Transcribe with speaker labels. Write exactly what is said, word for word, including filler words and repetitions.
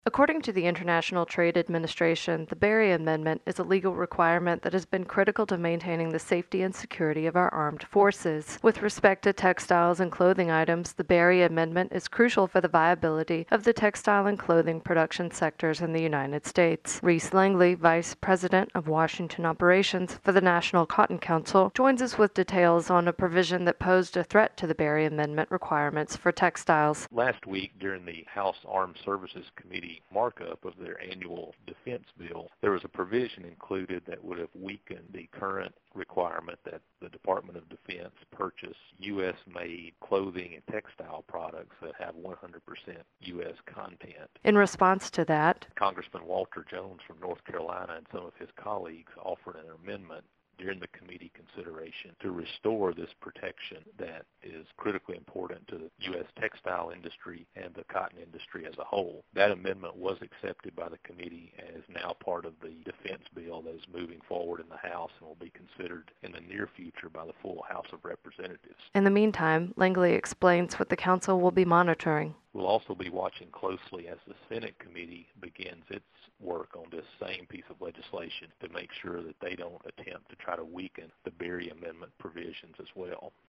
Speaker 1: According to the International Trade Administration, the Berry Amendment is a legal requirement that has been critical to maintaining the safety and security of our armed forces. With respect to textiles and clothing items, the Berry Amendment is crucial for the viability of the textile and clothing production sectors in the United States. Reese Langley, Vice President of Washington Operations for the National Cotton Council, joins us with details on a provision that posed a threat to the Berry Amendment requirements for textiles.
Speaker 2: Last week, during the House Armed Services Committee markup of their annual defense bill, there was a provision included that would have weakened the current requirement that the Department of Defense purchase U S made clothing and textile products that have one hundred percent U S content.
Speaker 1: In response to that,
Speaker 2: Congressman Walter Jones from North Carolina and some of his colleagues offered an amendment during the committee consideration to restore this protection that is critically important to the U S textile industry and the cotton industry as a whole. That amendment was accepted by the committee and is now part of the defense bill that is moving forward in the House and will be considered in the near future by the full House of Representatives.
Speaker 1: In the meantime, Langley explains what the Council will be monitoring.
Speaker 2: We'll also be watching closely as the Senate committee begins its work on this same piece of legislation to make sure that they don't attempt to try to weaken the Berry Amendment provisions as well.